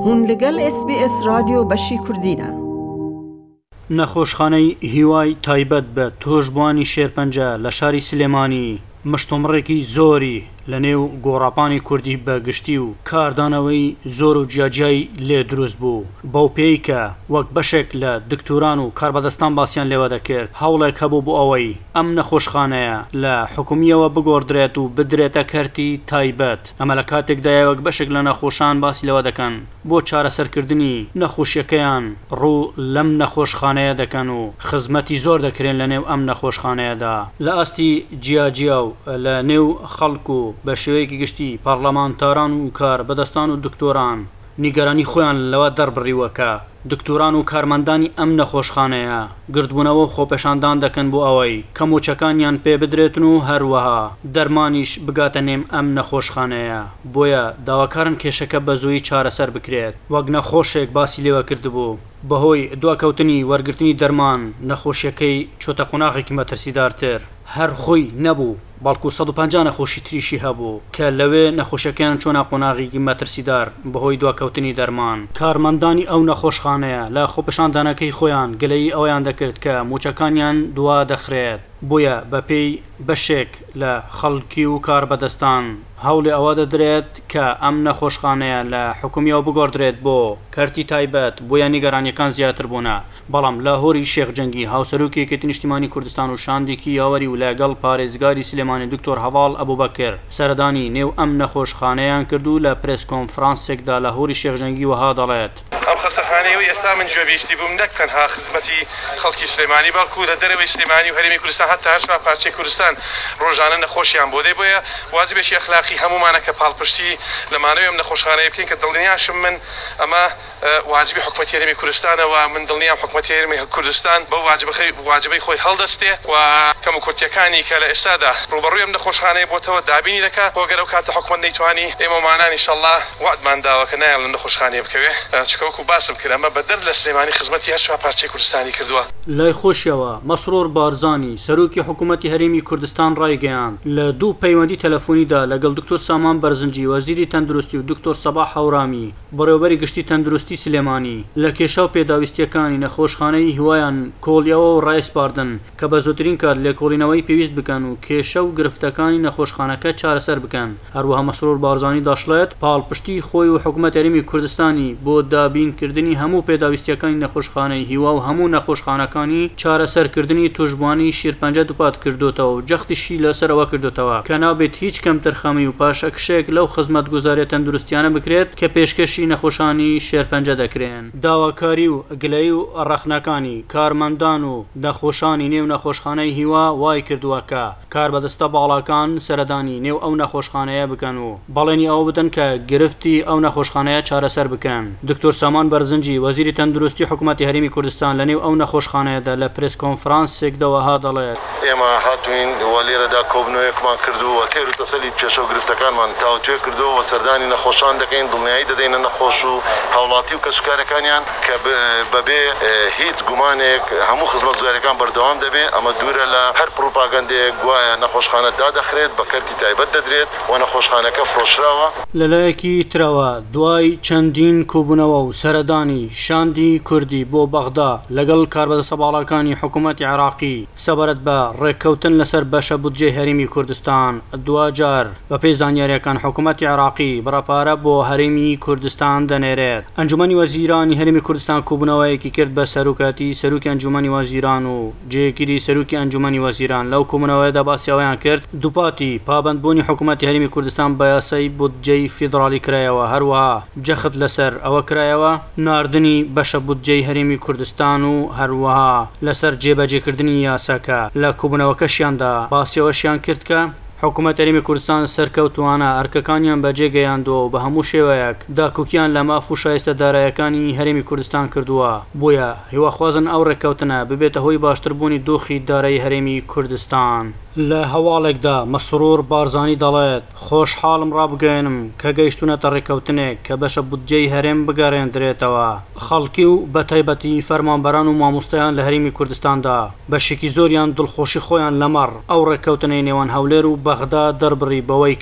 بوون لەگەڵ SBS رادیۆ بەشی کوردینە. نەخۆشخانەی هیوای تایبەت بە تۆشبوانی شێرپەنجە لە شاری سلێمانی مشتۆمڕێکی زۆری لە نێو گۆڕاپانی کوردی بەگشتی و کاردانەوەی زۆر و جیاجیای لێ دروست بوو بەو پێی کە وەک بەشێک لە دکتۆران و کاربەدەستان باسییان لێوە دەکرد هەوڵێک هەبوو بۆ ئەوەی ئەم نەخۆشخانەیە لە حکومیەوە بگۆڕدرێت و بدرێتە کەرتی تایبەت. ئەمە لە کاتێکدایە وەک بەشێک لە نەخۆشان باسی لەوە دەکەن بۆ چارەسەرکردنی نەخۆشیەکەیان ڕوو لەم نەخۆشخانەیە دەکەن و خزمەتی زۆر دەکرێن لە نێو ئەم نەخۆشخانەیەدا لە ئاستی جیاجیا و لە نێو خەڵک و بە شێوەیەکی گشتی پارلەمانتاران و کار بەدەستان و دکتۆران نیگەرانی خۆیان لەوە دەربڕیوەکە دکتۆران و کارمەندانی ئەم نەخۆشخانەیە گردبوونەوە و خۆپێشاندان دەکەن بۆ ئەوەی کەموچەکانیان پێ بدرێتن و هەروەها دەرمانیش بگاتە نێم ئەم نەخۆشخانەیە. بۆیە داواکارن کێشەکە بە زووی چارەسەر بکرێت. وەک نەخۆشێک باسی لێوە کردبوو بەهۆی دواکەوتنی وەرگرتنی دەرمان نەخۆشیەکەی چۆتە قۆناغێکی مەترسیدارتر هەر خۆی نەبوو بەڵکو 150 نەخۆشی تریشی هەبوو کە لەوێ نەخۆشەکەیان چۆنا قۆناغێکی مەترسیدار بەهۆی دواکەوتنی دەرمان. کارمەندانی ئەو نەخۆشخانەیە لە خۆپێشاندانەکەی خۆیان گلەیی ئەویان دەکرد کە موچەکانیان دوا دەخرێت. بۆیە بەپێی بەشێک لە خەڵکی و کاربەدەستان هەوڵی ئەوە دەدرێت کە ئەم نەخۆشخانەیە لە حکومیەوە بگۆڕدرێت بۆ کەرتی تایبەت بۆیە نیگەرانیەکان زیاتر بوونە. بەڵام لاهۆری شێخ جەنگی هاوسەرۆکی یەکێتی نیشتیمانی کوردستان و شاندێکی یاوەری و لەگەڵ پارێزگاری سلێمانی دکتۆر هەواڵ ئەبوبەکر سەردانی نێو ئەم نەخۆشخانەیان کردو لە پرێس کۆنفرانسێکدا لاهۆری شێخ جەنگی وەها دەڵێت ئەم خەستەخانەیەوەی ئێستا من گوێبیستی بووم نەک تەنها خزمەتی خەڵکی سلێمانی بەڵکو لە دەرەوەی سلێمانی و هەرێمی کوردستان هەتا هەر پارچەی کوردستان ڕۆژانە نەخۆشیان بۆ دێ. بۆیە واجبێکی ئەخلاقی هەمومانە کە پاڵپشتی لەمانەوەی ئەم نەخۆشخانەیە بکەین کە دڵنیاشم من ئەمە واجبی حکومەتی هەرێمی کوردستانەوە من دڵنیام حکومەتی هەرێمی کوردستان بەو واجبەی خۆی هەڵدەستێ و کەم و کورتیەکانی کە لە ئێستادا ڕوبەڕووی ئەم نەخۆشخانەیە بۆتەوە دابینی دەکات بۆ گەرە و کاتە حکومەت نەیتوانی ئێمەمانان ئینشەڵڵا وعدمان داوە کە نایان لە نەخۆشخانەیە بکەوێ چکەوەکو باسم کرد ئەمە بەدەر لە سلێمانی خزمەتی هەر پارچەی کوردستانی کردووە. لای خۆشیەوە مەسرۆر بارزانی سەرۆکی حکومەتی هەرێمی کوردستان ڕایگەیاند لە دوو پەیوەندی تەلەفۆنیدا لەگەڵ دکتۆر سامان بەرزنجی وەزیری تەندروستی و دکتۆر سەباح هەورامی بەڕێوەبەری گشتی تەندروستی سلێمانی لە کێشە و پێداویستیەکانی نەخۆشخانەی هیوایان کۆڵیەوە و ڕایسپاردن کە بە زۆترین کات لێکۆڵینەوەی پێویست بکەن و کێشە و گرفتەکانی نەخۆشخانەکە چارەسەر بکەن. هەروەها مەسرۆر بارزانی دەشڵێت پاڵپشتی خۆی و حکومەت هەرێمی کوردستانی بۆ دابینکردنی هەموو پێداویستیەکانی نەخۆشخانەی هیوا و هەموو نەخۆشخانەکانی چارەسەرکردنی توشبوانی شێرپەنجە دووپات کردوتەوە و جەختیشی لەسەرەوە کردوتەوە کە نابێت هیچ کەم تەرخەمی و پاشەکشێک لەو خزمەتگوزاریە تەندروستیانە بکرێت کە پێشکەشی نەخۆشانی شێرپەنجە دەکرێن. داواکاری و گلەی و ڕەخنەکانی کارمەندان و نەخۆشانی نێو نەخۆشخانەی هیوا وای کردووە کە کاربەدەستە باڵاکان سەردانی نێو ئەو نەخۆشخانەیە بکەن و بەڵێنی ئەوە بدەن کە گرفتی ئەو نەخۆشخانەیە چارەسەر بکەن. دکتۆر سامان بەرزنجی وەزیری تەندروستی حکومەتی هەرێمی کوردستان لە نێو ئەو نەخۆشخانەیەدا لە پرێس کۆنفرانسێکدەوەها دەڵێت ئێمە هاتوین وەلێرەدا کۆبنەوەیەکمان کردووە تێر و تەسەلی کێشە و گرفتەکانمان تاوتوێ کردووە سەردانی نەخۆشان دەکەین دڵنیایی دەدەینە نەخۆش و هاوڵاتی و کەسوکارەکانیان کە بەبێ هیچ گومانێک هەموو خزمەتگوزاریەکان بەردەوام دەبێت. ئەمە دوورە لە هەر پروپاگەندێک گوایە نەخۆشخانە دادەخرێت بە کەرتی تایبەت دەدرێت و نەخۆشخانەکە فرۆشراوە. لەلایەکی ترەوە دوای چەندین کۆبوونەوە و سەردانی شاندی کوردی بۆ بەغدا لەگەڵ کاربەدەستە باڵاکانی حکوومەتی عێراقی سەبارەت بە ڕێککەوتن لەسەر بەشە بودجەی هەرێمی کوردستان دوجار بەپێی زانیاریەکان حکوومەتی عێراقی بڕەپارە بۆ هەرێمی کوردستان دەنێرێت. ئەنجومەنی وەزیرانی هەرێمی کوردستان کۆبوونەوەیەکی کرد بە سەرۆکاتی سەرۆکی ئەنجومەنی وەزیران و جێگیری سەرۆکی ئەنجومەنی وەزیران لەو کۆبوونەوەیەدا باسیەوەیان کرد دووپاتی پابەندبوونی حکوومەتی هەرێمی کوردستان بە یاسای بودجەی فیدرالی کرایەوە هەروەها جەخت لەسەر ئەوە کرایەوە ناردنی بەشە بودجەی هەرێمی کوردستان و هەروەها لەسەر جێبەجێکردنی یاساکە لە کۆبوونەوەکەشیاندا باسیەوەشیان کرد کە حکوومەت هەرێمی کوردستان سەرکەوتوانە ئەرکەکانیان بەجێگەیاندووە و بە هەموو شێوەیەک داکوکیان لە ماف و شایستە دارایەکانی هەرێمی کوردستان کردووە. بۆیە هیواخوازن ئەو ڕێککەوتنە ببێتە هۆی باشتربوونی دۆخی دارایی هەرێمی کوردستان. لە هەواڵێکدا مەسرۆر بارزانی دەڵێت خۆشحاڵم ڕابگەێنم کە گەیشتونەتە ڕێککەوتنێک کە بەشە بودجەی هەرێم بگەڕێندرێتەوە. خەڵکی و بە تایبەتی فەرمانبەران و مامۆستایان لە هەرێمی کوردستاندا بەشێکی زۆریان دڵخۆشی خۆیان لەمەڕ ئەو ڕێککەوتنەی نێوان هەولێر و بەغدا دەربڕی بەوەی کە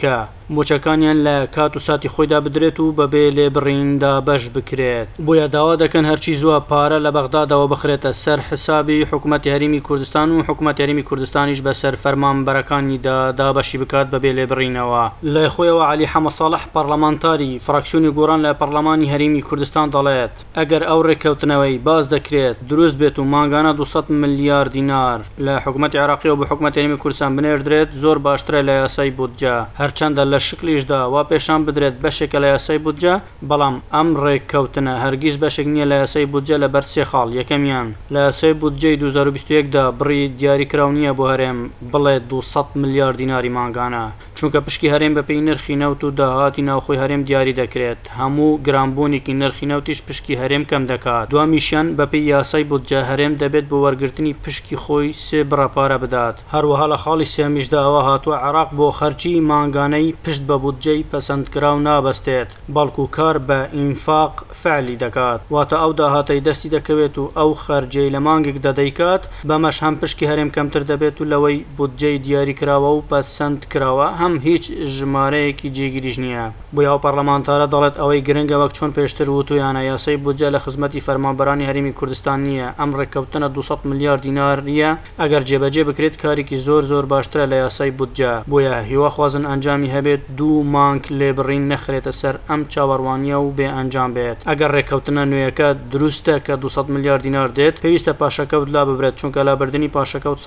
موچەکانیان لە کات و ساتی خۆیدا بدرێت و بەبێ لێبڕیندا بەش بکرێت. بۆیە داوا دەکەن هەرچی زووە پارە لە بەغدادەوە بخرێتە سەر حسابی حکوومەتی هەرێمی کوردستان و حکوومەتی هەرێمی کوردستانیش بەسەر فەرمانبەرەکانیدا دابەشی بکات بەبێ لێبڕینەوە. لای خۆیەوە عەلی حەمەدساڵح پەرلەمانتاری فراکسیۆنی گۆڕان لە پەرلەمانی هەرێمی کوردستان دەڵێت ئەگەر ئەو ڕێککەوتنەوەی باز دەکرێت دروست بێت و مانگانە 200 ملیار دینار لە حکوومەتی عێراقیەوە بە حکوومەتی هەرێمی کوردستان بنێردرێت زۆر باشترە لە یاسای بودجە، هەرچەندە لە شکلیشدا وا پێشان بدرێت بەشێکە لە یاسای بودجە، بەڵام ئەم ڕێککەوتنە هەرگیز بەشێک نییە لە یاسای بودجە لەبەر سێ خاڵ. یەکەمیان لە یاسای بودجەی 2021دا بڕی دیاریکراو نییە بۆ هەرێم بڵێت 200 ملیار دیناری مانگانە، چونکە پشکی هەرێم بەپێی نرخی نەوت و داهاتی ناوخۆی هەرێم دیاری دەکرێت. هەموو گرانبوونێکی نرخی نەوتیش پشکی هەرێم کەم دەکات. دوامیشیان بەپێی یاسای بودجە هەرێم دەبێت بۆ وەرگرتنی پشکی خۆی سێ بڕەپارە بدات. هەروەها لە خاڵی سێمیشدا ئەوە هاتووە عێراق بۆ خەرچی مانگانەی پشت بە بودجەی پەسەندکراو نابەستێت، بەڵکو کار بە ئینفاق فعلی دەکات، واتە ئەو داهاتەی دەستی دەکەوێت و ئەو خەرجەی لە مانگێک دەدەیکات بەمەش هەم پشکی هەرێم کەمتر دەبێت و لەوەی بودجەی دیاری کراوە و پەسەند کراوە هەم هیچ ژمارەیەکی جێگیریش نییە. بۆیە ئەو پەرلەمانتارە دەڵێت ئەوەی گرنگە وەک چۆن پێشتر وتویانە یاسای بودجە لە خزمەتی فەرمانبەرانی هەرێمی کوردستان نییە. ئەم ڕێککەوتنە 200 ملیار دیناریە ئەگەر جێبەجێ بکرێت کارێکی زۆر باشترە لە یاسای بودجە. بۆیە هیواخوازن ئەنجامی هەبێت 2 مانگ لێبڕین نەخرێتە سەر ئەم چاوەڕوانیە و بێ ئەنجام بێت. ئەگەر ڕێککەوتنە نوێیەکە دروستە کە 200 ملیار دینار دێت پێویستە پاشەکەوت لا ببرێت، چونکە لابردننی پاشەکەوت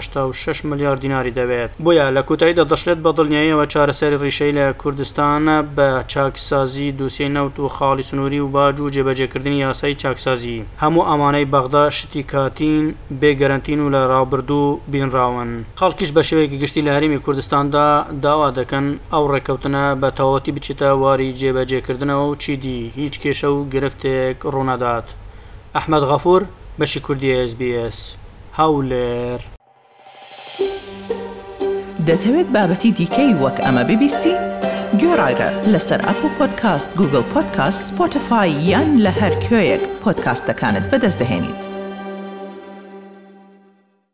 186 ملیار دیناری دەوێت. بۆیە لە کۆتاییدا دەشلێت بە دڵنیاییەوە چارەسەری ڕیشەی لە کوردستانە بە چاکسازی دووسێ نەوت و خاڵی سنووری و باج و جێبەجێکردنی یاسای چاکسازی. هەموو ئەمانەی بەغدا شتی کاتین بێگەرانتین و لە ڕابردوو بینراون. خەڵکیش بە شێوەیەکی گشتی لە هەرێمی کوردستاندا داوا دەکەن ئەو ڕێککەوتنە بە تەواوەتی بچێتە واری جێبەجێکردنەوە و چیدی هیچ کێشە و گرفتێک ڕوونەدات. ئەحمەد غەفوور، بەشی کوردی SBS هەولێر. دەتەوێت بابەتی دیکەی وەک ئەمە ببیستی؟ گۆڕایرە لەسەر ئەپل پۆدکاست، گوگل پۆدکاست، سپۆتیفای یان لە هەر کوێیەک پۆدکاستەکانت بەدەست دەهێنیت.